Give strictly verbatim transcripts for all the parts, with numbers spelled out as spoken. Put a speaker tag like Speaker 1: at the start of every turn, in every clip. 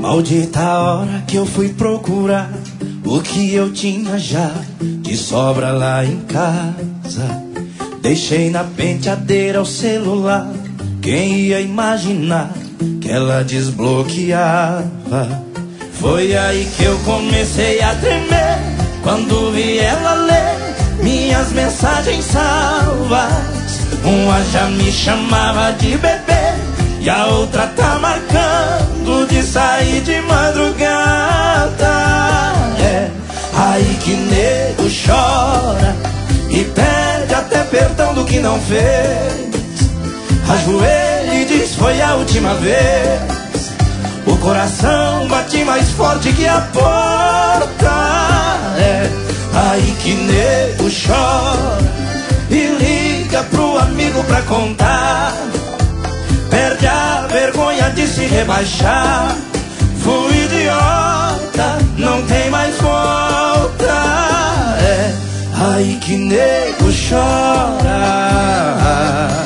Speaker 1: Maldita hora que eu fui procurar o que eu tinha já de sobra lá em casa. Deixei na penteadeira o celular. Quem ia imaginar que ela desbloqueava? Foi aí que eu comecei a tremer quando vi ela ler minhas mensagens salvas. Uma já me chamava de bebê e a outra tá marcando de sair de madrugada. É aí que nego chora e pede até perdão do que não fez. Ajoelha e diz foi a última vez. O coração bate mais forte que a porta. É aí que nego chora e liga pro amigo pra contar. Perde a vergonha de se rebaixar. Fui idiota, não tem mais volta. É aí que nego chora.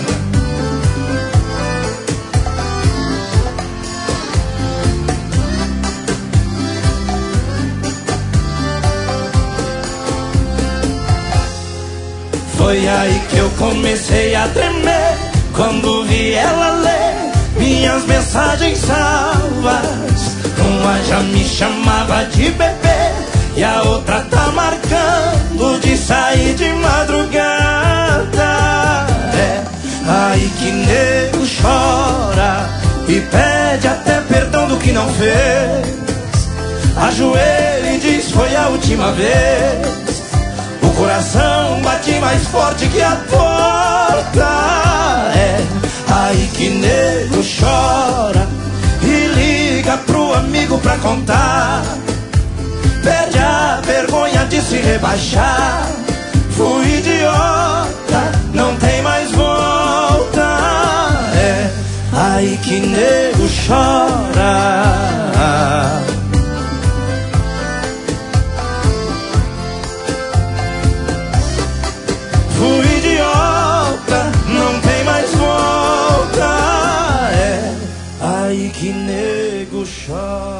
Speaker 1: Foi aí que eu comecei a tremer quando vi ela ler minhas mensagens salvas. Uma já me chamava de bebê e a outra tá marcando de sair de madrugada. É aí que nego chora e pede até perdão do que não fez. Ajoelha e diz foi a última vez. O coração bate mais forte que a porta. É aí que nego chora e liga pro amigo pra contar. Perde a vergonha de se rebaixar. Fui idiota, não tem mais volta. É aí que nego chora. Fui idiota, não tem mais volta. É aí que nego chora.